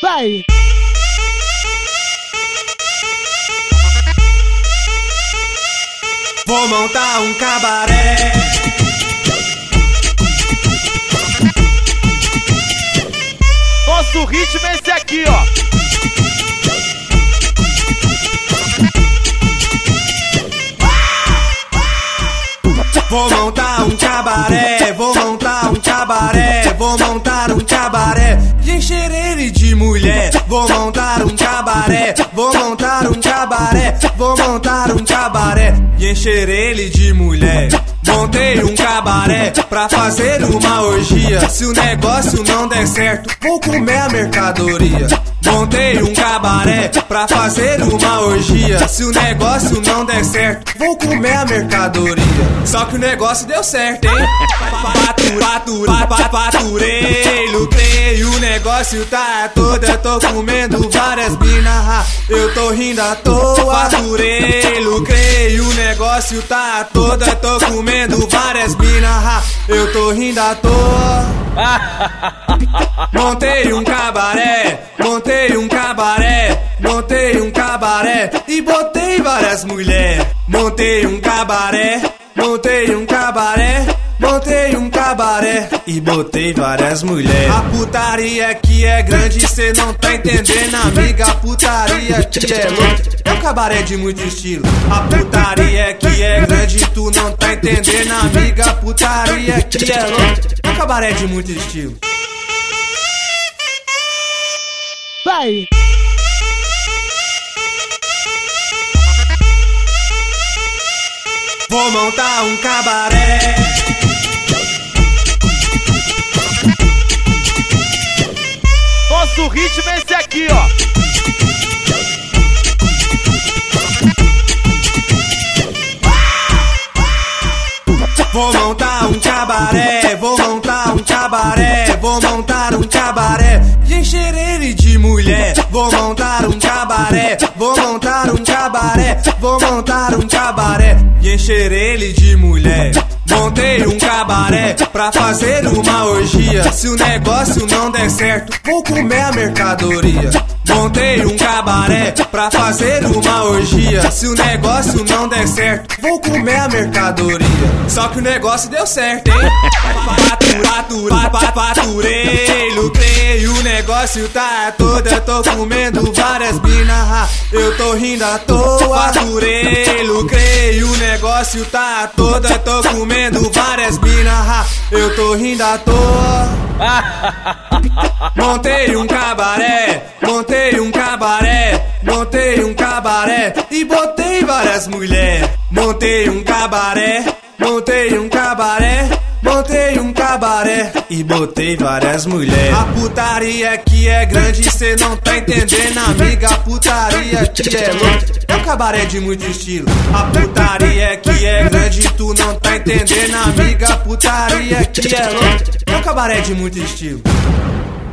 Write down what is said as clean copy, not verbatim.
Vai! Vou montar um cabaré. Nosso ritmo é esse aqui, ó. Vou montar um cabaré, vou montar um cabaré, vou montar um cabaré e encher ele de mulher. Vou montar um cabaré, vou montar um cabaré, vou montar um cabaré e encher ele de mulher. Montei um cabaré pra fazer uma orgia. Se o negócio não der certo, vou comer a mercadoria. Montei um cabaré pra fazer uma orgia. Se o negócio não der certo, vou comer a mercadoria. Só que o negócio deu certo, hein? Faturei, lucrei, o negócio tá todo. Eu tô comendo várias mina, eu tô rindo à toa. Faturei, lucrei, o negócio tá todo. Eu tô comendo várias mina, eu tô rindo à toa. Montei um cabaré, montei um cabaré, montei um cabaré e botei várias mulheres. Montei um cabaré, montei um cabaré, montei um cabaré e botei várias mulheres. A putaria aqui é grande, cê não tá entendendo, amiga. A putaria aqui é louca, é um cabaré de muito estilo. A putaria aqui é grande, tu não tá entendendo, amiga. A putaria aqui é louca, é um cabaré de muito estilo. Vai! Vou montar um cabaré. Nosso ritmo é esse aqui, ó. Vou montar um cabaré, vou montar um cabaré, vou montar um cabaré e encher ele de mulher. Vou montar um cabaré, vou montar um cabaré, vou montar um cabaré e encher ele de mulher. Montei um cabaré pra fazer uma orgia. Se o negócio não der certo, vou comer a mercadoria. Montei um cabaré pra fazer uma orgia. Se o negócio não der certo, vou comer a mercadoria. Só que o negócio deu certo, hein? Faturei, lucrei, o negócio tá todo. Eu tô comendo várias mina, eu tô rindo à toa. Faturei, lucrei, o negócio tá todo. Eu tô comendo várias mina, eu tô rindo à toa. Montei um cabaré, montei um cabaré, montei um cabaré e botei várias mulheres. Montei um cabaré, montei um cabaré, montei um cabaré e botei várias mulheres. A putaria aqui é grande, cê não tá entendendo, amiga. A putaria aqui é louca, é um cabaré de muito estilo. A putaria aqui é grande, tu não tá entendendo, amiga. A putaria aqui é louca, é um cabaré de muito estilo.